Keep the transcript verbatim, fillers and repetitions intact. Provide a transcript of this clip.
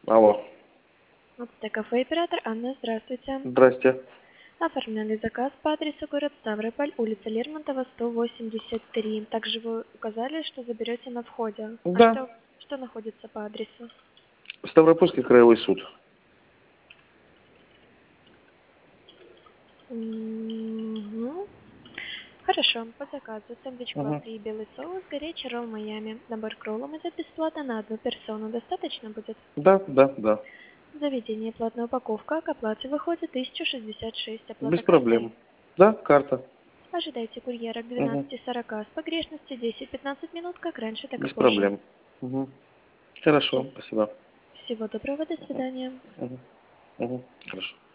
Алло. Это кафе оператор Анна, здравствуйте. Здрасте. Оформляли заказ по адресу город Ставрополь, улица Лермонтова, сто восемьдесят три. Также вы указали, что заберете на входе. А Да. что, что находится по адресу? Ставропольский краевой суд. Угу. Хорошо, по заказу сэндвич Угу. вафли и белый соус, горячий ролл Майами. Набор к роллам идет бесплатно на одну персону. Достаточно будет? Да, да, да. Заведение платная упаковка, к оплате выходит тысяча шестьдесят шесть, Без оплата картой. проблем. Да, карта. Ожидайте курьера к Угу. двенадцати сорока. С погрешностью десять-пятнадцать минут, как раньше, так и Без позже. проблем. Угу. Хорошо, Все. спасибо. Всего доброго, до свидания. Угу. Угу. Хорошо.